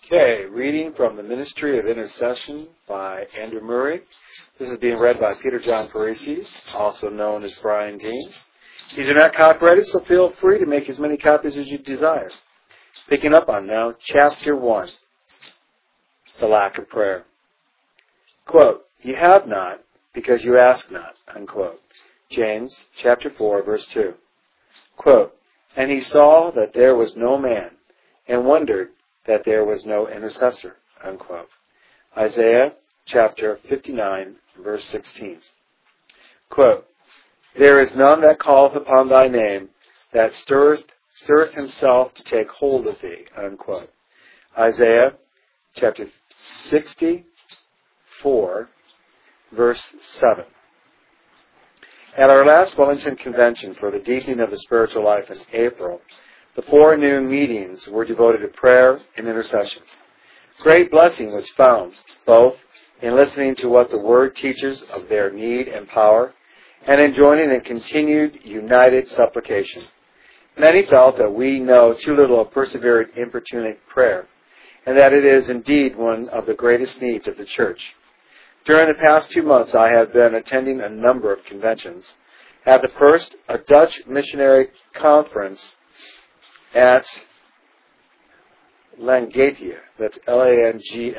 Okay, reading from the Ministry of Intercession by Andrew Murray. This is being read by Peter John Parisi, also known as Brian Dean. These are not copyrighted, so feel free to make as many copies as you desire. Picking up on now, Chapter 1, The Lack of Prayer. Quote, "You have not because you ask not," unquote. James chapter 4, verse 2. Quote, "And he saw that there was no man, and wondered that there was no intercessor," unquote. Isaiah chapter 59, verse 16. Quote, "There is none that calleth upon thy name, that stirreth himself to take hold of thee," unquote. Isaiah chapter 64, verse 7. At our last Wellington Convention for the Deepening of the Spiritual Life in April, the forenoon meetings were devoted to prayer and intercession. Great blessing was found, both in listening to what the Word teaches of their need and power, and in joining in continued united supplication. Many felt that we know too little of persevered, importunate prayer, and that it is indeed one of the greatest needs of the Church. During the past 2 months, I have been attending a number of conventions. At the first, a Dutch missionary conference at Langatea, that's Langlate,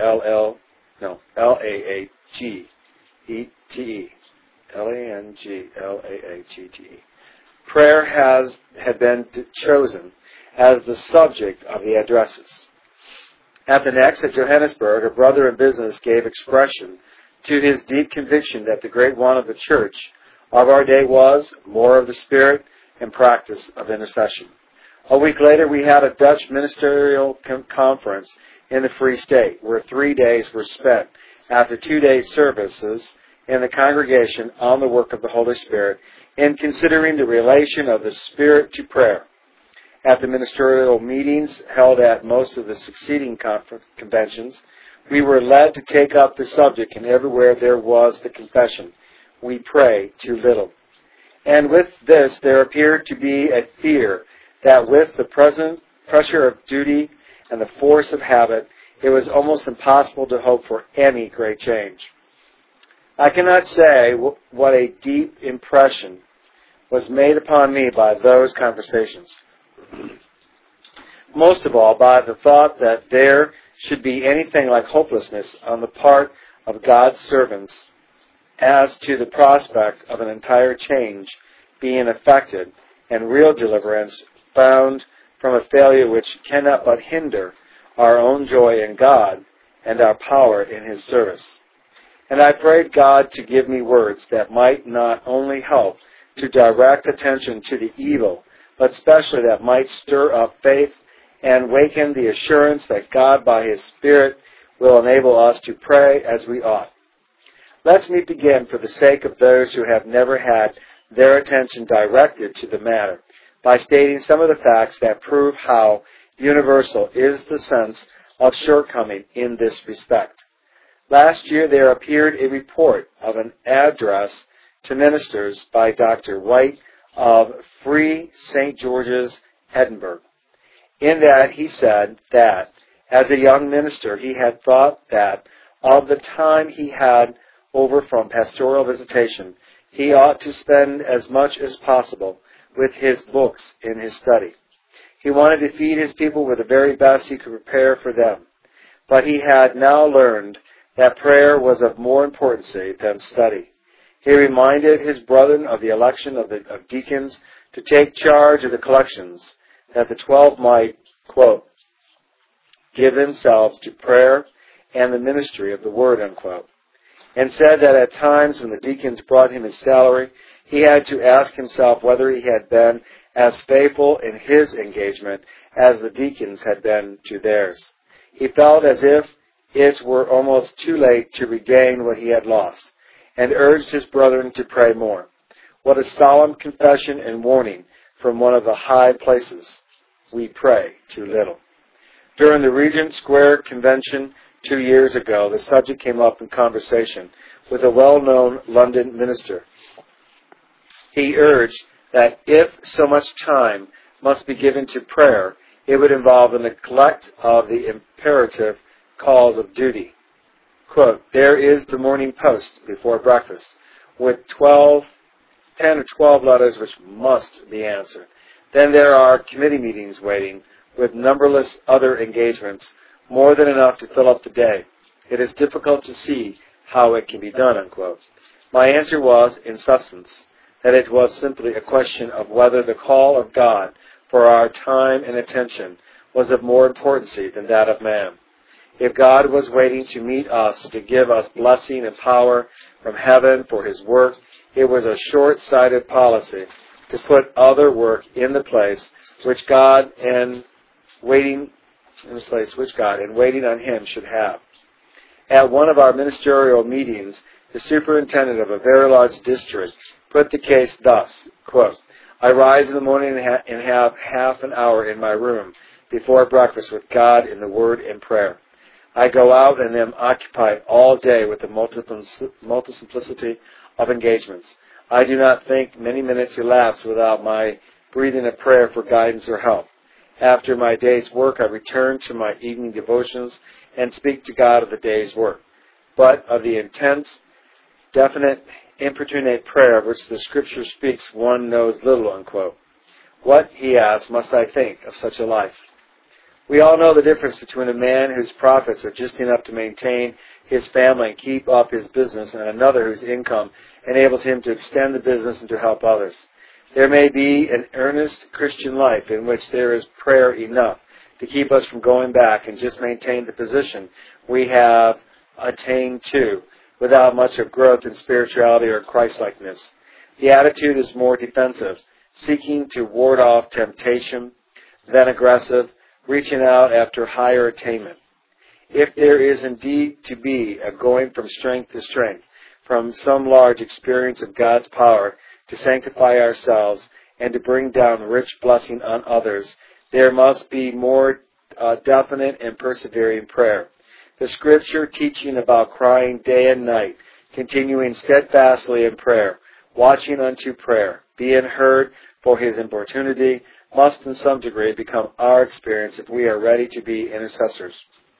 Langlate. Prayer had been chosen as the subject of the addresses. At the next, at Johannesburg, a brother in business gave expression to his deep conviction that the great want of the Church of our day was more of the spirit and practice of intercession. A week later, we had a Dutch ministerial conference in the Free State, where 3 days were spent after 2 days' services in the congregation on the work of the Holy Spirit in considering the relation of the Spirit to prayer. At the ministerial meetings held at most of the succeeding conventions, we were led to take up the subject, and everywhere there was the confession, "We pray too little." And with this, there appeared to be a fear that with the present pressure of duty and the force of habit, it was almost impossible to hope for any great change. I cannot say what a deep impression was made upon me by those conversations. Most of all, by the thought that there should be anything like hopelessness on the part of God's servants as to the prospect of an entire change being effected and real deliverance found from a failure which cannot but hinder our own joy in God and our power in His service. And I prayed God to give me words that might not only help to direct attention to the evil, but especially that might stir up faith and waken the assurance that God, by His Spirit, will enable us to pray as we ought. Let me begin, for the sake of those who have never had their attention directed to the matter, by stating some of the facts that prove how universal is the sense of shortcoming in this respect. Last year there appeared a report of an address to ministers by Dr. White of Free St. George's, Edinburgh. In that he said that, as a young minister, he had thought that of the time he had over from pastoral visitation, he ought to spend as much as possible with his books in his study. He wanted to feed his people with the very best he could prepare for them. But he had now learned that prayer was of more importance than study. He reminded his brethren of the election of deacons to take charge of the collections, that the 12 might, quote, "give themselves to prayer and the ministry of the word," unquote, and said that at times when the deacons brought him his salary, he had to ask himself whether he had been as faithful in his engagement as the deacons had been to theirs. He felt as if it were almost too late to regain what he had lost, and urged his brethren to pray more. What a solemn confession and warning from one of the high places. We pray too little. During the Regent Square Convention 2 years ago, the subject came up in conversation with a well-known London minister. He urged that if so much time must be given to prayer, It would involve the neglect of the imperative calls of duty. Quote, there is the morning post before breakfast with 10 or 12 letters which must be answered. Then there are committee meetings waiting with numberless other engagements, more than enough to fill up the day. It is difficult to see how it can be done, unquote. My answer was, in substance, that it was simply a question of whether the call of God for our time and attention was of more importance than that of man. If God was waiting to meet us to give us blessing and power from heaven for His work, it was a short-sighted policy to put other work in the place which God and waiting on Him should have. At one of our ministerial meetings, the superintendent of a very large district put the case thus, quote, I rise in the morning and have half an hour in my room before breakfast with God in the Word and prayer. I go out and am occupied all day with the multiplicity of engagements. I do not think many minutes elapse without my breathing a prayer for guidance or help. After my day's work, I return to my evening devotions and speak to God of the day's work. But of the intense, definite, importunate prayer of which the Scripture speaks, one knows little, unquote. What, he asks, must I think of such a life? We all know the difference between a man whose profits are just enough to maintain his family and keep up his business and another whose income enables him to extend the business and to help others. There may be an earnest Christian life in which there is prayer enough to keep us from going back and just maintain the position we have attained to without much of growth in spirituality or Christlikeness. The attitude is more defensive, seeking to ward off temptation, than aggressive, reaching out after higher attainment. If there is indeed to be a going from strength to strength, from some large experience of God's power to sanctify ourselves and to bring down rich blessing on others, there must be more definite and persevering prayer. The Scripture teaching about crying day and night, continuing steadfastly in prayer, watching unto prayer, being heard for His importunity, must in some degree become our experience if we are ready to be intercessors.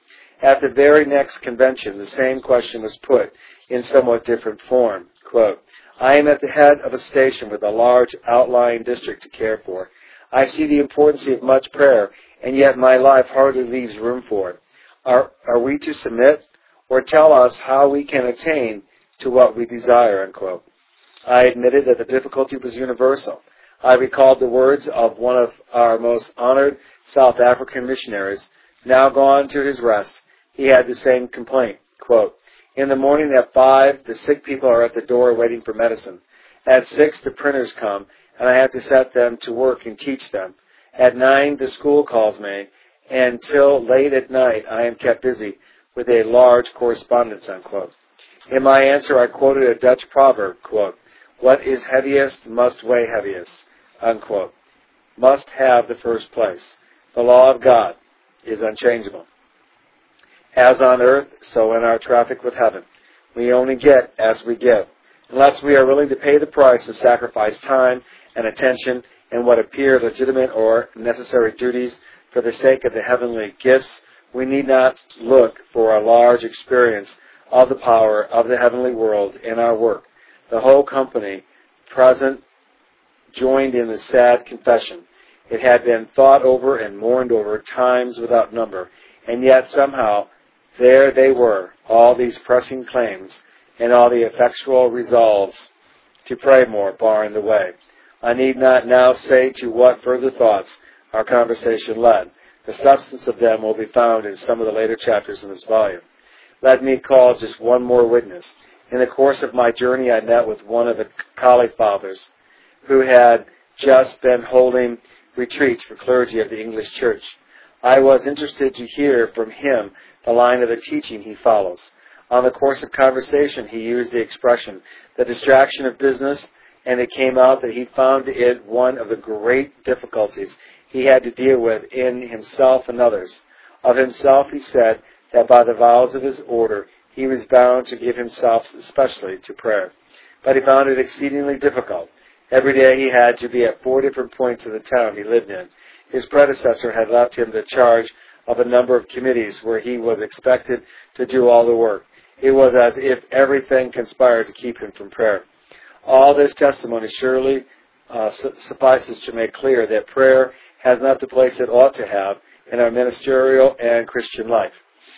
At the very next convention, the same question was put in somewhat different form. Quote, I am at the head of a station with a large outlying district to care for. I see the importance of much prayer, and yet my life hardly leaves room for it. Are we to submit, or tell us how we can attain to what we desire, unquote. I admitted that the difficulty was universal. I recalled the words of one of our most honored South African missionaries, now gone to his rest. He had the same complaint. Quote, in the morning at 5, the sick people are at the door waiting for medicine. At 6, the printers come, and I have to set them to work and teach them. At 9, the school calls me, and till late at night I am kept busy with a large correspondence, unquote. In my answer, I quoted a Dutch proverb, quote, what is heaviest must weigh heaviest, unquote. Must have the first place. The law of God is unchangeable. As on earth, so in our traffic with heaven. We only get as we give. Unless we are willing to pay the price and sacrifice time and attention and what appear legitimate or necessary duties for the sake of the heavenly gifts, we need not look for a large experience of the power of the heavenly world in our work. The whole company present joined in the sad confession. It had been thought over and mourned over times without number, and yet somehow there they were, all these pressing claims and all the effectual resolves to pray more barring the way. I need not now say to what further thoughts our conversation led. The substance of them will be found in some of the later chapters in this volume. Let me call just one more witness. In the course of my journey, I met with one of the Kali Fathers who had just been holding retreats for clergy of the English Church. I was interested to hear from him the line of the teaching he follows. On the course of conversation, he used the expression, the distraction of business, and it came out that he found it one of the great difficulties he had to deal with in himself and others. Of himself, he said that by the vows of his order, he was bound to give himself especially to prayer. But he found it exceedingly difficult. Every day he had to be at 4 different points of the town he lived in. his predecessor had left him the charge of a number of committees where he was expected to do all the work. It was as if everything conspired to keep him from prayer. All this testimony surely suffices to make clear that prayer has not the place it ought to have in our ministerial and Christian life.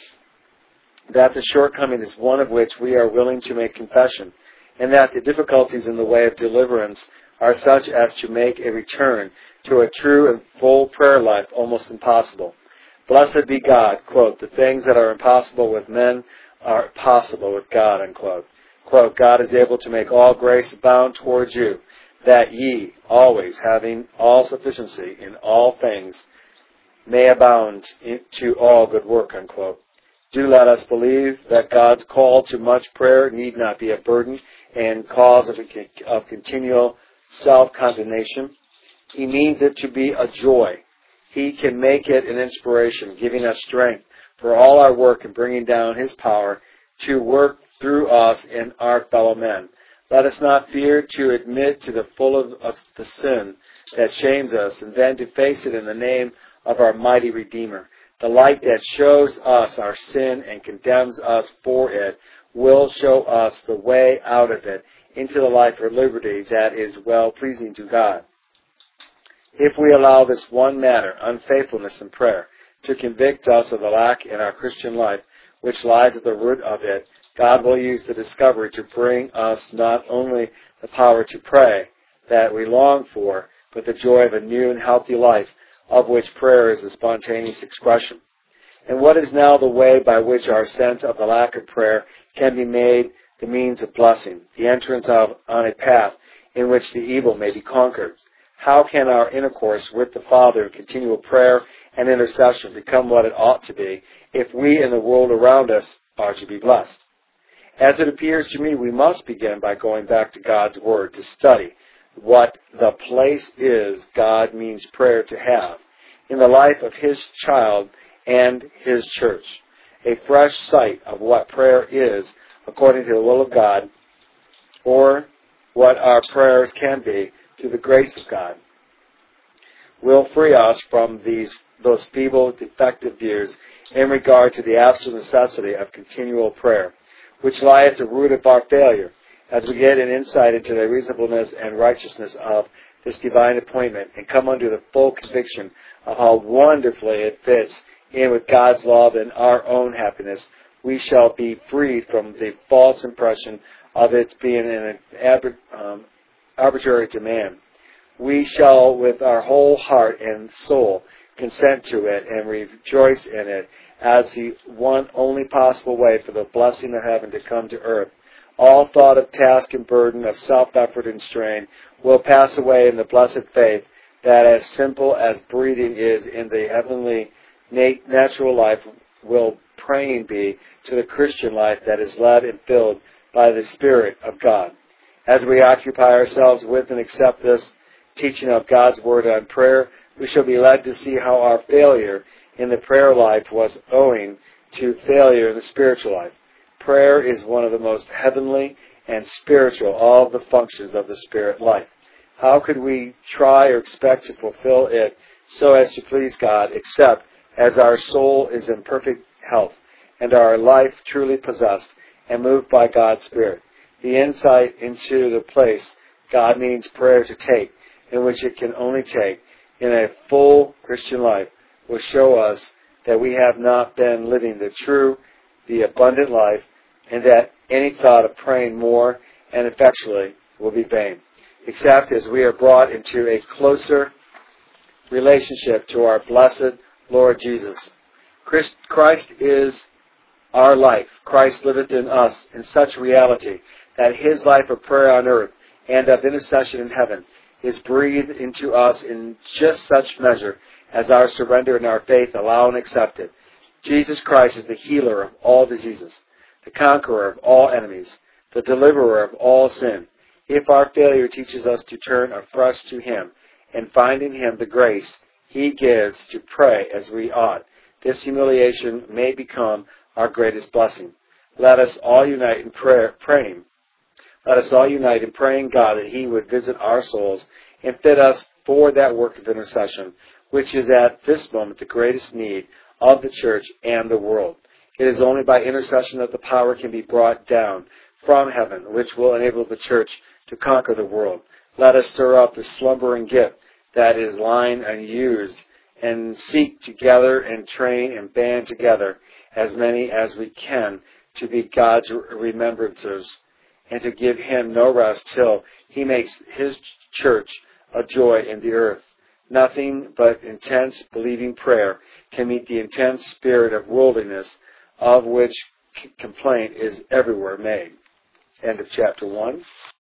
That the shortcoming is one of which we are willing to make confession, and that the difficulties in the way of deliverance are such as to make a return to a true and full prayer life almost impossible. Blessed be God, quote, the things that are impossible with men are possible with God, unquote. Quote, God is able to make all grace abound towards you, that ye, always having all sufficiency in all things, may abound to all good work, unquote. Do let us believe that God's call to much prayer need not be a burden and cause of continual self-condemnation. He means it to be a joy. He can make it an inspiration, giving us strength for all our work and bringing down His power to work through us and our fellow men. Let us not fear to admit to the full of the sin that shames us, and then to face it in the name of our mighty Redeemer. The light that shows us our sin and condemns us for it will show us the way out of it into the life of liberty that is well-pleasing to God. If we allow this one matter, unfaithfulness in prayer, to convict us of the lack in our Christian life, which lies at the root of it, God will use the discovery to bring us not only the power to pray that we long for, but the joy of a new and healthy life, of which prayer is the spontaneous expression. And what is now the way by which our sense of the lack of prayer can be made the means of blessing, the entrance on a path in which the evil may be conquered? How can our intercourse with the Father in continual prayer and intercession become what it ought to be if we and the world around us are to be blessed? As it appears to me, we must begin by going back to God's Word to study what the place is God means prayer to have in the life of His child and His church. A fresh sight of what prayer is according to the will of God, or what our prayers can be through the grace of God, will free us from those feeble, defective views in regard to the absolute necessity of continual prayer, which lie at the root of our failure, as we get an insight into the reasonableness and righteousness of this divine appointment and come under the full conviction of how wonderfully it fits in with God's love and our own happiness. We shall be freed from the false impression of its being an arbitrary demand. We shall, with our whole heart and soul, consent to it and rejoice in it as the one only possible way for the blessing of heaven to come to earth. All thought of task and burden, of self-effort and strain, will pass away in the blessed faith that, as simple as breathing is in the heavenly natural life, will praying be to the Christian life that is led and filled by the Spirit of God. As we occupy ourselves with and accept this teaching of God's Word on prayer, we shall be led to see how our failure in the prayer life was owing to failure in the spiritual life. Prayer is one of the most heavenly and spiritual all of the functions of the spirit life. How could we try or expect to fulfill it so as to please God, except as our soul is in perfect health and our life truly possessed and moved by God's Spirit? The insight into the place God means prayer to take, in which it can only take, in a full Christian life, will show us that we have not been living the true, the abundant life, and that any thought of praying more and effectually will be vain, except as we are brought into a closer relationship to our blessed Lord Jesus. Christ is our life. Christ liveth in us in such reality that His life of prayer on earth and of intercession in heaven is breathed into us in just such measure as our surrender and our faith allow and accept it. Jesus Christ is the healer of all diseases, the conqueror of all enemies, the deliverer of all sin. If our failure teaches us to turn afresh to Him and find in Him the grace He gives to pray as we ought, this humiliation may become our greatest blessing. Let us all unite in praying. Let us all unite in praying God that He would visit our souls and fit us for that work of intercession, which is at this moment the greatest need of the church and the world. It is only by intercession that the power can be brought down from heaven, which will enable the church to conquer the world. Let us stir up the slumbering gift that is lying unused, and seek to gather and train and band together as many as we can to be God's remembrancers, and to give Him no rest till He makes His church a joy in the earth. Nothing but intense, believing prayer can meet the intense spirit of worldliness of which complaint is everywhere made. End of chapter 1.